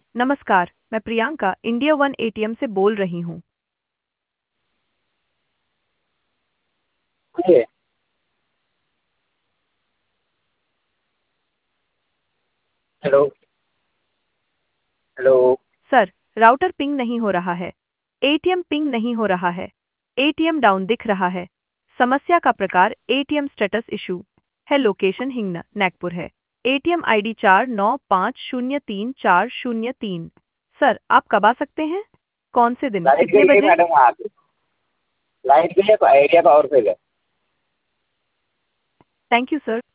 नमस्कार, मैं Priyanka India one ATM से बोल रही हूँ। ये hello. Hello. Sir, router ping नहीं हो रहा है। एटीएम पिंग नहीं हो रहा है। एटीएम डाउन दिख रहा है। समस्या का प्रकार एटीएम स्टेटस इशू है। लोकेशन हिंगना नागपुर है। ATM ID 49503403। सर, आप कब आ सकते हैं? कौन से दिन, लाइट कितने गई है बजे? मैडम वहाँ पे। लाइट गई है, आइडिया पावर फेल है। Thank you sir.